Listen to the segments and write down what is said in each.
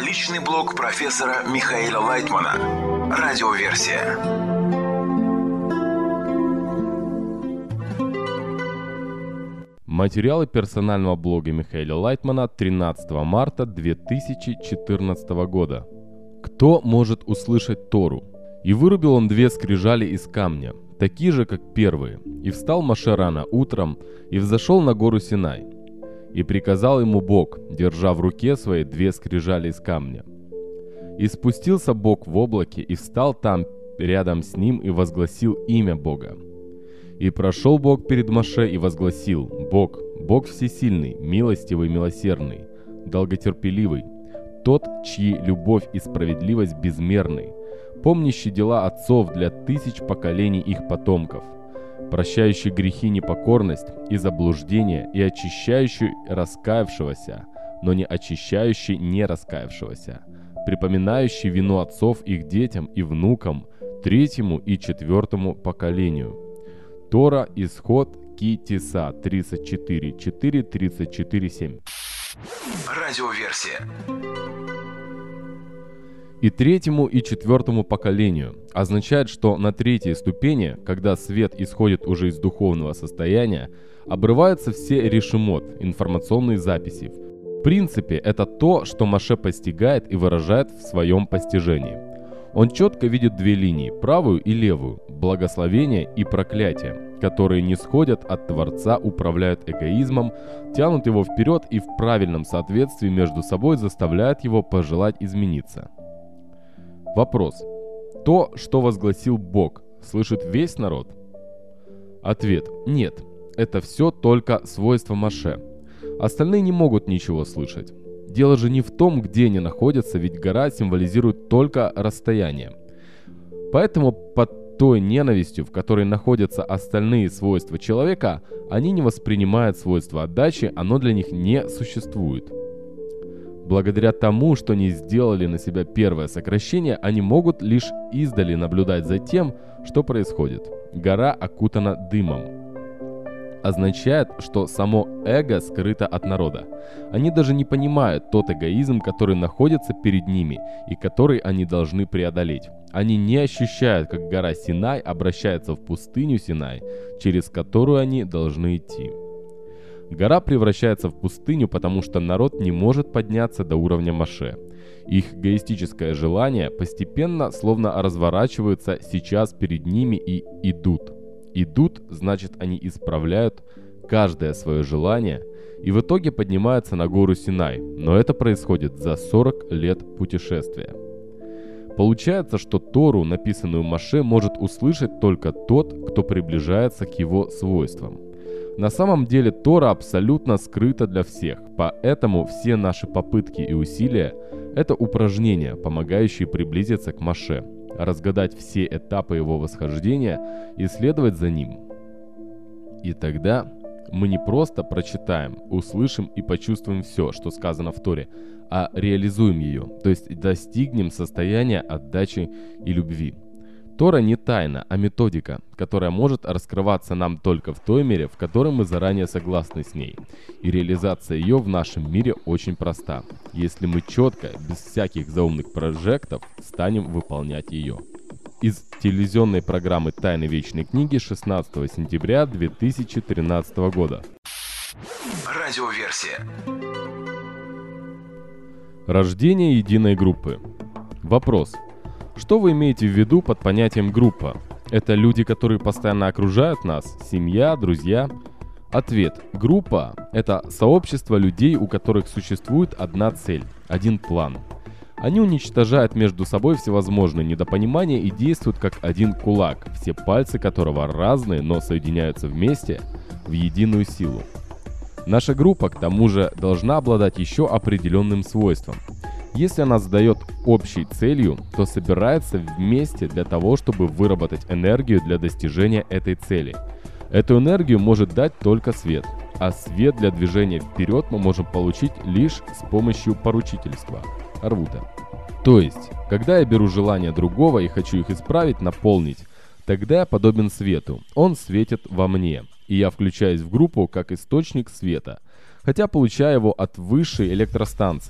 Личный блог профессора Михаила Лайтмана. Радиоверсия. Материалы персонального блога Михаила Лайтмана 13 марта 2014 года. Кто может услышать Тору? «И вырубил он 2 скрижали из камня, такие же, как первые, и встал Моше рано утром, и взошел на гору Синай. И приказал ему Бог, держа в руке своей 2 скрижали из камня. И спустился Бог в облаке, и встал там рядом с ним, и возгласил имя Бога. И прошел Бог перед Моше и возгласил: Бог, Бог всесильный, милостивый, милосердный, долготерпеливый, тот, чьи любовь и справедливость безмерны, помнящий дела отцов для 1000 поколений их потомков, прощающий грехи непокорность и заблуждение и очищающий раскаявшегося, но не очищающий не раскаявшегося, припоминающий вину отцов их детям и внукам, 3-му и 4-му поколению». Тора, Исход, Ки-Тиса, 34:4, 34:7. Радиоверсия. И 3-му и 4-му поколению означает, что на 3-й ступени, когда свет исходит уже из духовного состояния, обрываются все решимот, информационные записи. В принципе, это то, что Моше постигает и выражает в своем постижении. Он четко видит 2 линии, правую и левую, благословение и проклятие, которые не сходят от Творца, управляют эгоизмом, тянут его вперед и в правильном соответствии между собой заставляют его пожелать измениться. Вопрос. То, что возгласил Бог, слышит весь народ? Ответ. Нет. Это все только свойства Моше. Остальные не могут ничего слышать. Дело же не в том, где они находятся, ведь гора символизирует только расстояние. Поэтому под той ненавистью, в которой находятся остальные свойства человека, они не воспринимают свойство отдачи, оно для них не существует. Благодаря тому, что они сделали на себя первое сокращение, они могут лишь издали наблюдать за тем, что происходит. Гора окутана дымом. Означает, что само эго скрыто от народа. Они даже не понимают тот эгоизм, который находится перед ними и который они должны преодолеть. Они не ощущают, как гора Синай обращается в пустыню Синай, через которую они должны идти. Гора превращается в пустыню, потому что народ не может подняться до уровня Моше. Их эгоистическое желание постепенно словно разворачиваются сейчас перед ними и идут. Идут, значит, они исправляют каждое свое желание и в итоге поднимаются на гору Синай, но это происходит за 40 лет путешествия. Получается, что Тору, написанную Моше, может услышать только тот, кто приближается к его свойствам. На самом деле Тора абсолютно скрыта для всех, поэтому все наши попытки и усилия – это упражнения, помогающие приблизиться к Моше, разгадать все этапы его восхождения и следовать за ним. И тогда мы не просто прочитаем, услышим и почувствуем все, что сказано в Торе, а реализуем ее, то есть достигнем состояния отдачи и любви. Тора не тайна, а методика, которая может раскрываться нам только в той мере, в которой мы заранее согласны с ней. И реализация ее в нашем мире очень проста, если мы четко, без всяких заумных прожектов, станем выполнять ее. Из телевизионной программы «Тайны вечной книги» 16 сентября 2013 года. Радиоверсия. Рождение единой группы. Вопрос. Что вы имеете в виду под понятием «группа»? Это люди, которые постоянно окружают нас? Семья, друзья? Ответ. Группа – это сообщество людей, у которых существует одна цель, один план. Они уничтожают между собой всевозможные недопонимания и действуют как один кулак, все пальцы которого разные, но соединяются вместе в единую силу. Наша группа, к тому же, должна обладать еще определенным свойством. Если она задает общей целью, то собирается вместе для того, чтобы выработать энергию для достижения этой цели. Эту энергию может дать только свет, а свет для движения вперед мы можем получить лишь с помощью поручительства, арвута. То есть, когда я беру желания другого и хочу их исправить, наполнить, тогда я подобен свету, он светит во мне, и я включаюсь в группу как источник света, хотя получаю его от высшей электростанции.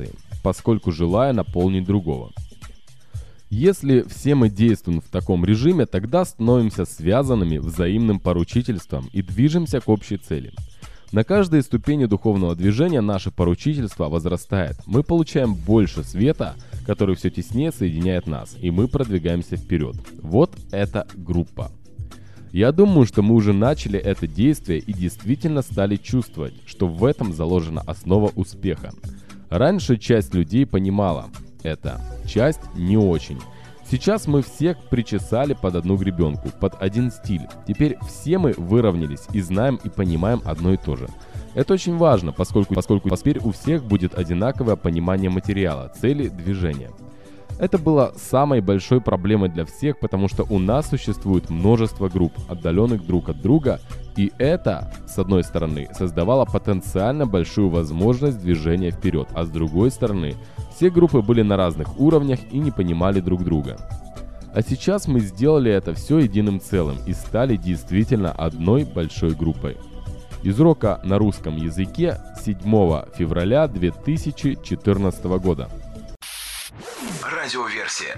поскольку желаю наполнить другого. Если все мы действуем в таком режиме, тогда становимся связанными взаимным поручительством и движемся к общей цели. На каждой ступени духовного движения наше поручительство возрастает. Мы получаем больше света, который все теснее соединяет нас, и мы продвигаемся вперед. Вот эта группа. Я думаю, что мы уже начали это действие и действительно стали чувствовать, что в этом заложена основа успеха. Раньше часть людей понимала это, часть не очень. Сейчас мы всех причесали под одну гребенку, под один стиль. Теперь все мы выровнялись и знаем и понимаем одно и то же. Это очень важно, поскольку теперь у всех будет одинаковое понимание материала, цели, движения. Это было самой большой проблемой для всех, потому что у нас существует множество групп, отдаленных друг от друга, и это, с одной стороны, создавало потенциально большую возможность движения вперед, а с другой стороны, все группы были на разных уровнях и не понимали друг друга. А сейчас мы сделали это все единым целым и стали действительно одной большой группой. Из урока на русском языке 7 февраля 2014 года. Радиоверсия.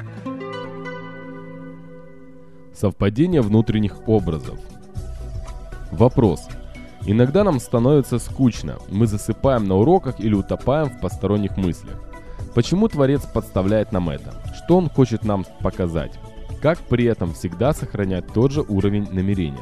Совпадение внутренних образов. Вопрос. Иногда нам становится скучно, мы засыпаем на уроках или утопаем в посторонних мыслях. Почему Творец подставляет нам это? Что Он хочет нам показать? Как при этом всегда сохранять тот же уровень намерения?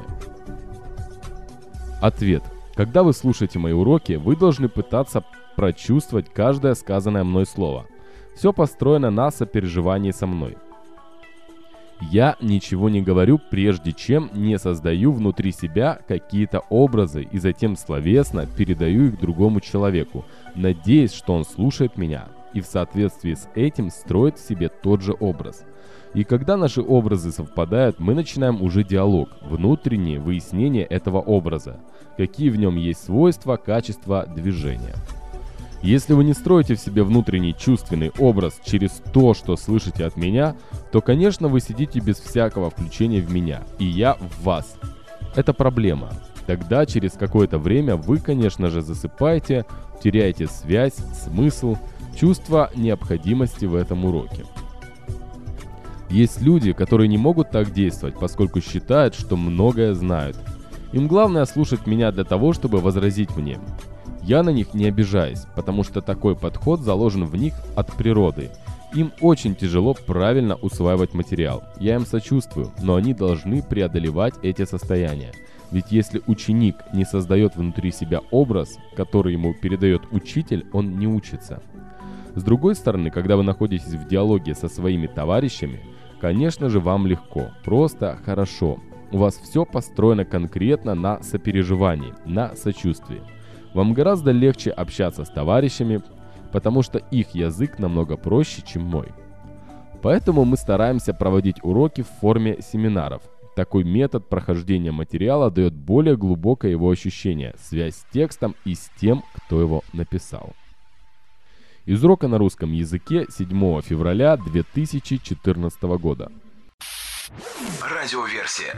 Ответ. Когда вы слушаете мои уроки, вы должны пытаться прочувствовать каждое сказанное мной слово. Все построено на сопереживании со мной. Я ничего не говорю, прежде чем не создаю внутри себя какие-то образы и затем словесно передаю их другому человеку, надеясь, что он слушает меня и в соответствии с этим строит в себе тот же образ. И когда наши образы совпадают, мы начинаем уже диалог, внутреннее выяснение этого образа, какие в нем есть свойства, качества, движения. Если вы не строите в себе внутренний чувственный образ через то, что слышите от меня, то, конечно, вы сидите без всякого включения в меня, и я в вас. Это проблема. Тогда через какое-то время вы, конечно же, засыпаете, теряете связь, смысл, чувство необходимости в этом уроке. Есть люди, которые не могут так действовать, поскольку считают, что многое знают. Им главное слушать меня для того, чтобы возразить мне. Я на них не обижаюсь, потому что такой подход заложен в них от природы. Им очень тяжело правильно усваивать материал. Я им сочувствую, но они должны преодолевать эти состояния. Ведь если ученик не создает внутри себя образ, который ему передает учитель, он не учится. С другой стороны, когда вы находитесь в диалоге со своими товарищами, конечно же, вам легко, просто хорошо. У вас все построено конкретно на сопереживании, на сочувствии. Вам гораздо легче общаться с товарищами, потому что их язык намного проще, чем мой. Поэтому мы стараемся проводить уроки в форме семинаров. Такой метод прохождения материала дает более глубокое его ощущение, связь с текстом и с тем, кто его написал. Из урока на русском языке 7 февраля 2014 года. Радиоверсия.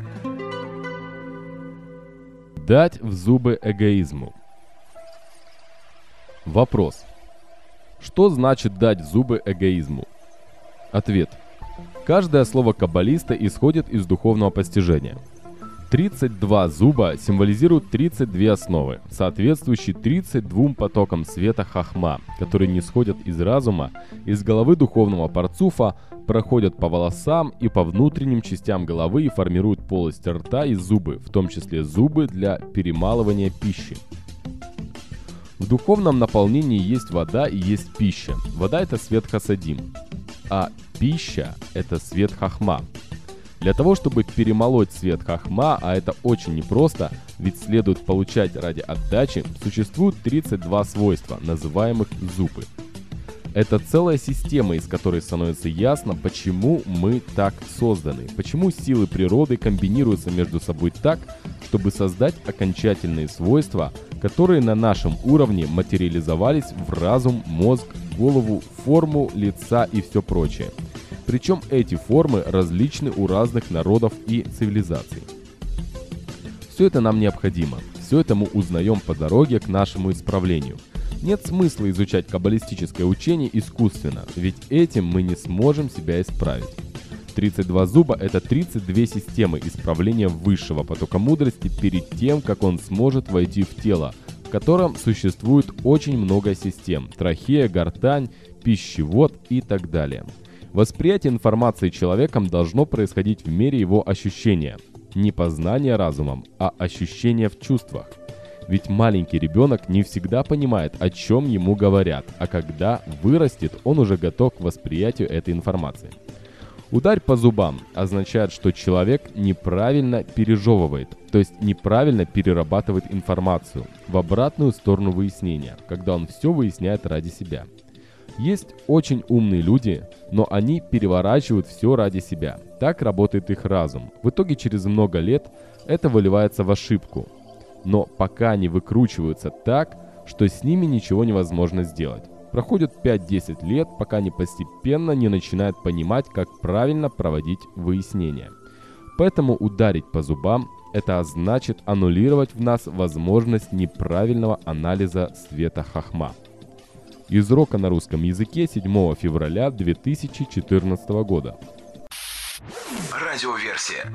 Дать в зубы эгоизму. Вопрос. Что значит дать в зубы эгоизму? Ответ. Каждое слово каббалиста исходит из духовного постижения. 32 зуба символизируют 32 основы, соответствующие 32 потокам света хахма, которые нисходят из разума, из головы духовного парцуфа, проходят по волосам и по внутренним частям головы и формируют полость рта и зубы, в том числе зубы для перемалывания пищи. В духовном наполнении есть вода и есть пища. Вода – это свет хасадим, а пища – это свет хахма. Для того, чтобы перемолоть свет хахма, а это очень непросто, ведь следует получать ради отдачи, существует 32 свойства, называемых зубы. Это целая система, из которой становится ясно, почему мы так созданы, почему силы природы комбинируются между собой так, чтобы создать окончательные свойства, которые на нашем уровне материализовались в разум, мозг, голову, форму, лица и все прочее. Причем эти формы различны у разных народов и цивилизаций. Все это нам необходимо. Все это мы узнаем по дороге к нашему исправлению. Нет смысла изучать каббалистическое учение искусственно, ведь этим мы не сможем себя исправить. 32 зуба – это 32 системы исправления высшего потока мудрости перед тем, как он сможет войти в тело, в котором существует очень много систем – трахея, гортань, пищевод и так далее. Восприятие информации человеком должно происходить в мере его ощущения. Не познание разумом, а ощущение в чувствах. Ведь маленький ребенок не всегда понимает, о чем ему говорят, а когда вырастет, он уже готов к восприятию этой информации. Ударь по зубам означает, что человек неправильно пережевывает, то есть неправильно перерабатывает информацию в обратную сторону выяснения, когда он все выясняет ради себя. Есть очень умные люди, но они переворачивают все ради себя. Так работает их разум. В итоге через много лет это выливается в ошибку. Но пока они выкручиваются так, что с ними ничего невозможно сделать. Проходит 5-10 лет, пока они постепенно не начинают понимать, как правильно проводить выяснения. Поэтому ударить по зубам – это значит аннулировать в нас возможность неправильного анализа света хохма. Из урока на русском языке 7 февраля 2014 года. Радиоверсия.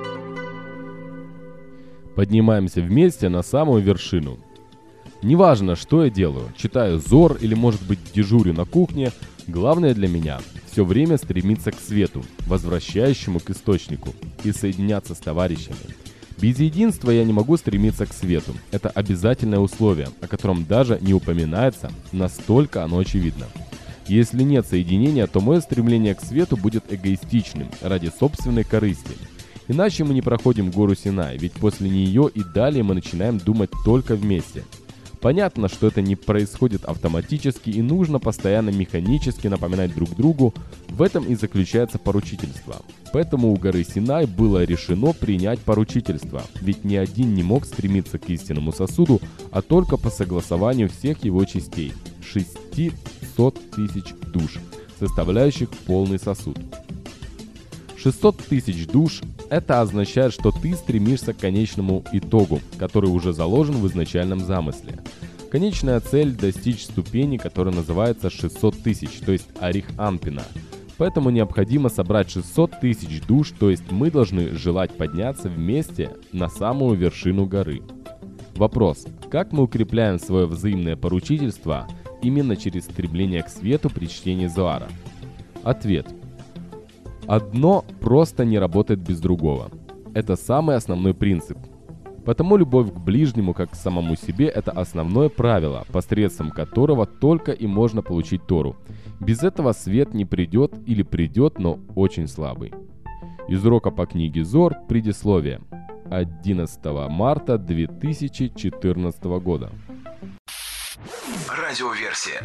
Поднимаемся вместе на самую вершину. Неважно, что я делаю, читаю Зор или, может быть, дежурю на кухне, главное для меня – все время стремиться к свету, возвращающему к источнику, и соединяться с товарищами. Без единства я не могу стремиться к свету. Это обязательное условие, о котором даже не упоминается, настолько оно очевидно. Если нет соединения, то мое стремление к свету будет эгоистичным, ради собственной корысти. Иначе мы не проходим гору Синай, ведь после нее и далее мы начинаем думать только вместе. Понятно, что это не происходит автоматически и нужно постоянно механически напоминать друг другу, в этом и заключается поручительство. Поэтому у горы Синай было решено принять поручительство, ведь ни один не мог стремиться к истинному сосуду, а только по согласованию всех его частей – 600 тысяч душ, составляющих полный сосуд. 600 тысяч душ – это означает, что ты стремишься к конечному итогу, который уже заложен в изначальном замысле. Конечная цель – достичь ступени, которая называется 600 тысяч, то есть Арих Анпина. Поэтому необходимо собрать 600 тысяч душ, то есть мы должны желать подняться вместе на самую вершину горы. Вопрос: как мы укрепляем свое взаимное поручительство именно через стремление к свету при чтении Зоара? Ответ: одно просто не работает без другого. Это самый основной принцип. Потому любовь к ближнему как к самому себе – это основное правило, посредством которого только и можно получить Тору. Без этого свет не придет или придет, но очень слабый. Из урока по книге Зор, предисловие. 11 марта 2014 года. Радиоверсия.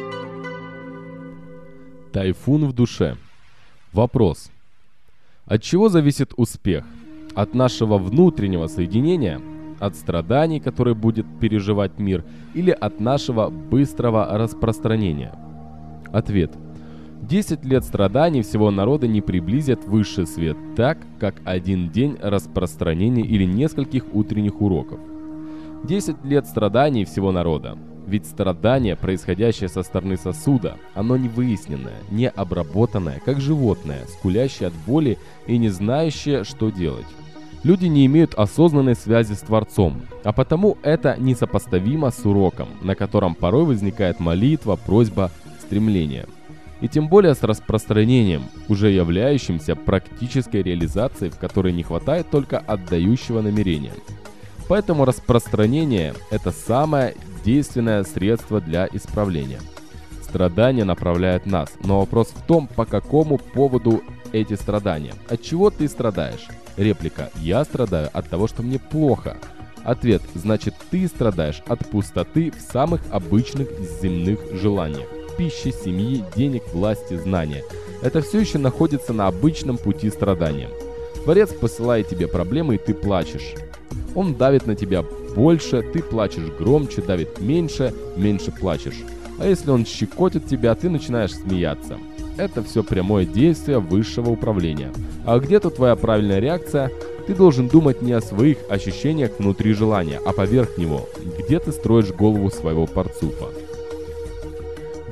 Тайфун в душе. Вопрос: от чего зависит успех? От нашего внутреннего соединения? От страданий, которые будет переживать мир? Или от нашего быстрого распространения? Ответ: 10 лет страданий всего народа не приблизят высший свет так, как один день распространения или нескольких утренних уроков. 10 лет страданий всего народа. Ведь страдание, происходящее со стороны сосуда, оно не выясненное, не обработанное, как животное, скулящее от боли и не знающее, что делать. Люди не имеют осознанной связи с Творцом, а потому это несопоставимо с уроком, на котором порой возникает молитва, просьба, стремление. И тем более с распространением, уже являющимся практической реализацией, в которой не хватает только отдающего намерения. Поэтому распространение – это самое действенное средство для исправления. Страдания направляют нас, но вопрос в том, по какому поводу эти страдания. От чего ты страдаешь? Реплика: я страдаю от того, что мне плохо. Ответ: значит, ты страдаешь от пустоты в самых обычных земных желаниях. Пищи, семьи, денег, власти, знания. Это все еще находится на обычном пути страдания. Творец посылает тебе проблемы, и ты плачешь. Он давит на тебя больше, ты плачешь громче, давит меньше, меньше плачешь. А если он щекотит тебя, ты начинаешь смеяться. Это все прямое действие высшего управления. А где тут твоя правильная реакция? Ты должен думать не о своих ощущениях внутри желания, а поверх него, где ты строишь голову своего парцуфа.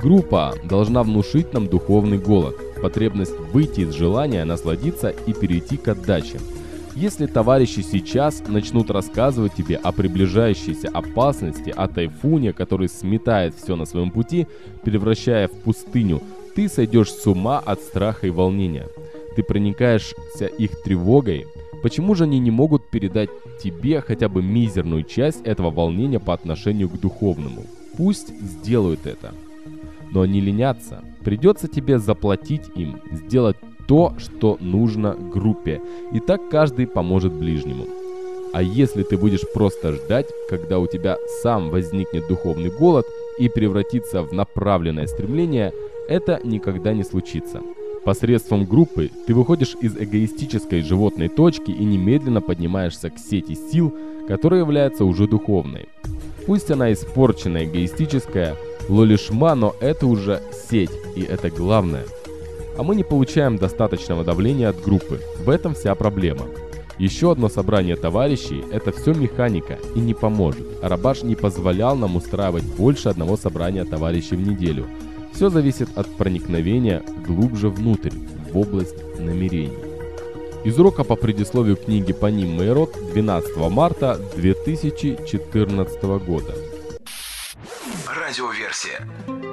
Группа должна внушить нам духовный голод, потребность выйти из желания насладиться и перейти к отдаче. Если товарищи сейчас начнут рассказывать тебе о приближающейся опасности, о тайфуне, который сметает все на своем пути, превращая в пустыню, ты сойдешь с ума от страха и волнения. Ты проникаешься их тревогой. Почему же они не могут передать тебе хотя бы мизерную часть этого волнения по отношению к духовному? Пусть сделают это. Но они ленятся. Придется тебе заплатить им, сделать то, что нужно группе. И так каждый поможет ближнему. А если ты будешь просто ждать, когда у тебя сам возникнет духовный голод и превратится в направленное стремление, это никогда не случится. Посредством группы ты выходишь из эгоистической животной точки и немедленно поднимаешься к сети сил, которая является уже духовной. Пусть она испорченная, эгоистическая, лолишма, но это уже сеть, и это главное. А мы не получаем достаточного давления от группы. В этом вся проблема. Еще одно собрание товарищей – это все механика и не поможет. Рабаш не позволял нам устраивать больше одного собрания товарищей в неделю. Все зависит от проникновения глубже внутрь, в область намерений. Из урока по предисловию книги «Паним Мейрот» 12 марта 2014 года. Радиоверсия.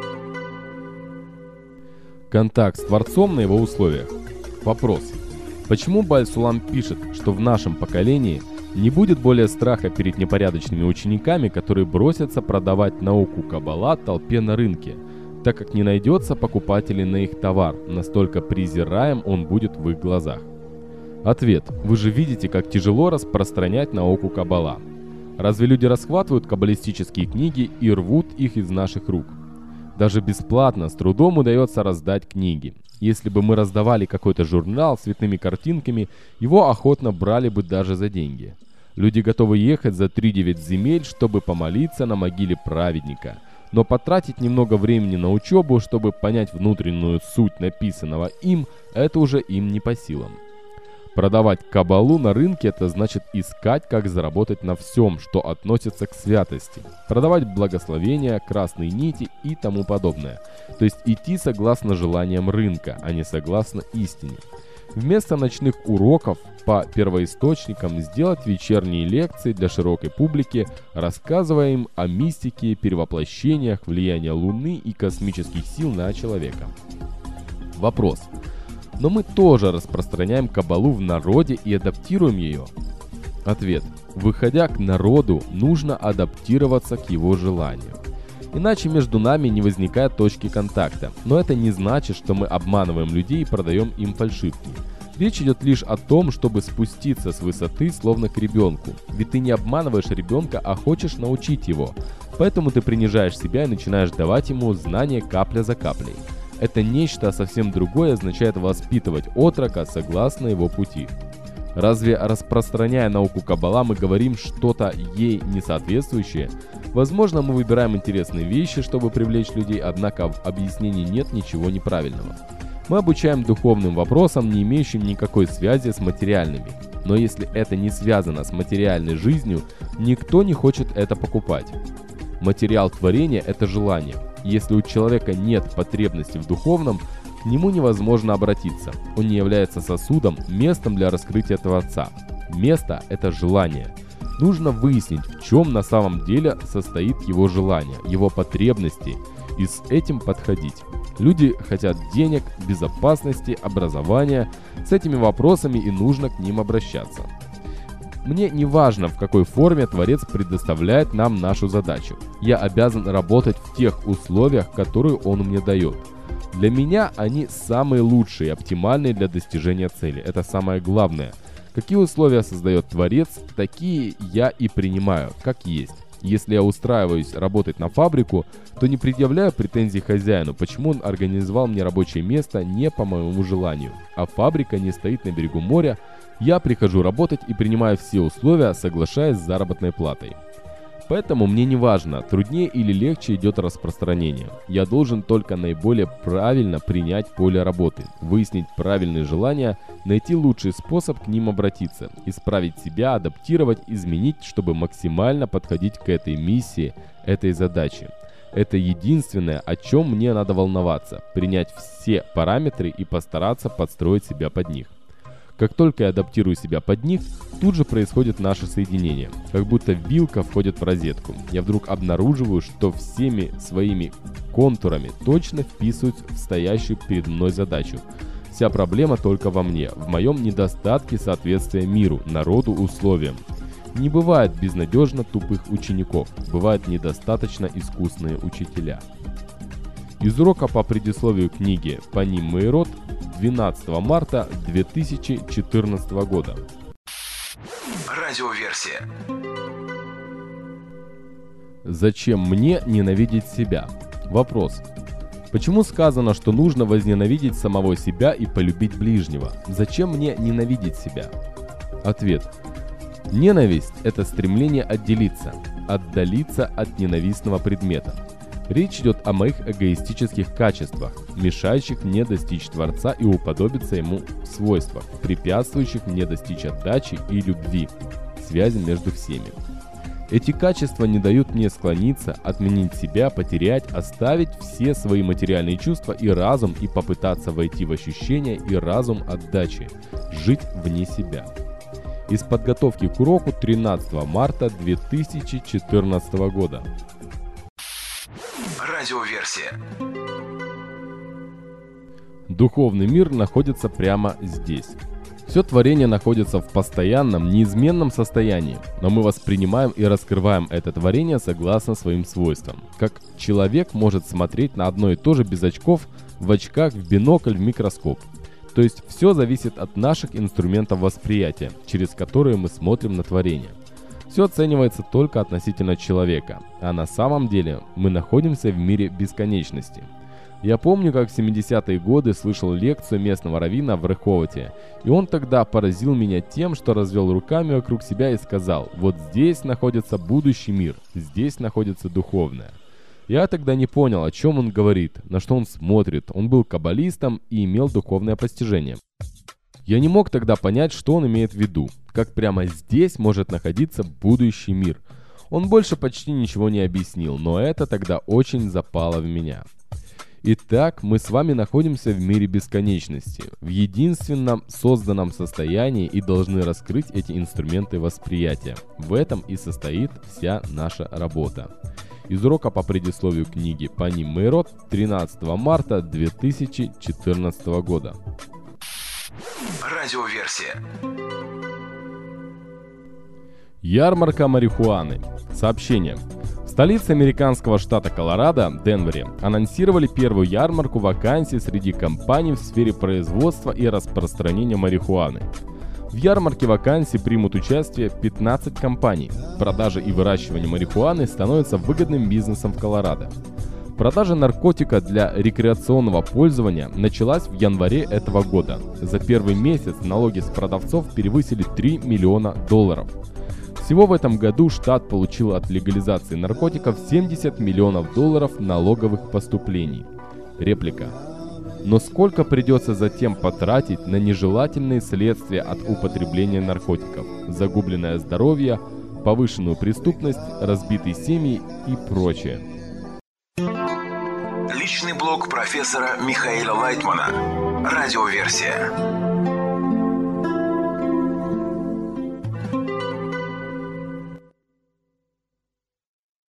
Контакт с Творцом на его условиях. Вопрос. Почему Бааль-Сулам пишет, что в нашем поколении не будет более страха перед непорядочными учениками, которые бросятся продавать науку Каббала толпе на рынке, так как не найдется покупателей на их товар, настолько презираем он будет в их глазах? Ответ. Вы же видите, как тяжело распространять науку Каббала. Разве люди расхватывают каббалистические книги и рвут их из наших рук? Даже бесплатно, с трудом удается раздать книги. Если бы мы раздавали какой-то журнал с цветными картинками, его охотно брали бы даже за деньги. Люди готовы ехать за 3-9 земель, чтобы помолиться на могиле праведника. Но потратить немного времени на учебу, чтобы понять внутреннюю суть написанного им, это уже им не по силам. Продавать каббалу на рынке – это значит искать, как заработать на всем, что относится к святости. Продавать благословения, красные нити и тому подобное. То есть идти согласно желаниям рынка, а не согласно истине. Вместо ночных уроков по первоисточникам сделать вечерние лекции для широкой публики, рассказывая им о мистике, перевоплощениях, влиянии Луны и космических сил на человека. Вопрос. Но мы тоже распространяем каббалу в народе и адаптируем ее? Ответ. Выходя к народу, нужно адаптироваться к его желанию. Иначе между нами не возникает точки контакта. Но это не значит, что мы обманываем людей и продаем им фальшивки. Речь идет лишь о том, чтобы спуститься с высоты, словно к ребенку. Ведь ты не обманываешь ребенка, а хочешь научить его. Поэтому ты принижаешь себя и начинаешь давать ему знания капля за каплей. Это нечто совсем другое означает воспитывать отрока согласно его пути. Разве распространяя науку Каббала мы говорим что-то ей несоответствующее? Возможно, мы выбираем интересные вещи, чтобы привлечь людей, однако в объяснении нет ничего неправильного. Мы обучаем духовным вопросам, не имеющим никакой связи с материальными. Но если это не связано с материальной жизнью, никто не хочет это покупать. Материал творения – это желание. Если у человека нет потребности в духовном, к нему невозможно обратиться. Он не является сосудом, местом для раскрытия Творца. Место – это желание. Нужно выяснить, в чем на самом деле состоит его желание, его потребности, и с этим подходить. Люди хотят денег, безопасности, образования. С этими вопросами и нужно к ним обращаться. Мне не важно, в какой форме Творец предоставляет нам нашу задачу. Я обязан работать в тех условиях, которые Он мне дает. Для меня они самые лучшие, оптимальные для достижения цели. Это самое главное. Какие условия создает Творец, такие я и принимаю, как есть. Если я устраиваюсь работать на фабрику, то не предъявляю претензий хозяину, почему он организовал мне рабочее место не по моему желанию, а фабрика не стоит на берегу моря. Я прихожу работать и принимаю все условия, соглашаясь с заработной платой. Поэтому мне не важно, труднее или легче идет распространение. Я должен только наиболее правильно принять поле работы, выяснить правильные желания, найти лучший способ к ним обратиться, исправить себя, адаптировать, изменить, чтобы максимально подходить к этой миссии, этой задаче. Это единственное, о чем мне надо волноваться, принять все параметры и постараться подстроить себя под них. Как только я адаптирую себя под них, тут же происходит наше соединение, как будто вилка входит в розетку. Я вдруг обнаруживаю, что всеми своими контурами точно вписываюсь в стоящую перед мной задачу. Вся проблема только во мне, в моем недостатке соответствия миру, народу, условиям. Не бывает безнадежно тупых учеников, бывают недостаточно искусные учителя. Из урока по предисловию книги «Пани Мейрот» 12 марта 2014 года. Радиоверсия. Зачем мне ненавидеть себя? Вопрос. Почему сказано, что нужно возненавидеть самого себя и полюбить ближнего? Зачем мне ненавидеть себя? Ответ. Ненависть – это стремление отделиться, отдалиться от ненавистного предмета. Речь идет о моих эгоистических качествах, мешающих мне достичь Творца и уподобиться Ему в свойствах, препятствующих мне достичь отдачи и любви, связи между всеми. Эти качества не дают мне склониться, отменить себя, потерять, оставить все свои материальные чувства и разум и попытаться войти в ощущение и разум отдачи, жить вне себя. Из подготовки к уроку 13 марта 2014 года. Радиоверсия. Духовный мир находится прямо здесь. Все творение находится в постоянном, неизменном состоянии, но мы воспринимаем и раскрываем это творение согласно своим свойствам. Как человек может смотреть на одно и то же без очков, в очках, в бинокль, в микроскоп. То есть все зависит от наших инструментов восприятия, через которые мы смотрим на творение. Все оценивается только относительно человека, а на самом деле мы находимся в мире бесконечности. Я помню, как в 70-е годы слышал лекцию местного раввина в Реховоте, и он тогда поразил меня тем, что развел руками вокруг себя и сказал: вот здесь находится будущий мир, здесь находится духовное. Я тогда не понял, о чем он говорит, на что он смотрит. Он был каббалистом и имел духовное постижение. Я не мог тогда понять, что он имеет в виду, как прямо здесь может находиться будущий мир. Он больше почти ничего не объяснил, но это тогда очень запало в меня. Итак, мы с вами находимся в мире бесконечности, в единственном созданном состоянии и должны раскрыть эти инструменты восприятия. В этом и состоит вся наша работа. Из урока по предисловию книги «Пани Мейрот» 13 марта 2014 года. Радиоверсия. Ярмарка марихуаны. Сообщение. В столице американского штата Колорадо, Денвере, анонсировали первую ярмарку вакансий среди компаний в сфере производства и распространения марихуаны. В ярмарке вакансий примут участие 15 компаний. Продажа и выращивание марихуаны становится выгодным бизнесом в Колорадо. Продажа наркотика для рекреационного пользования началась в январе этого года. За первый месяц налоги с продавцов превысили $3 миллиона. Всего в этом году штат получил от легализации наркотиков $70 миллионов налоговых поступлений. Реплика. Но сколько придется затем потратить на нежелательные следствия от употребления наркотиков, загубленное здоровье, повышенную преступность, разбитые семьи и прочее. Личный блог профессора Михаила Лайтмана. Радиоверсия.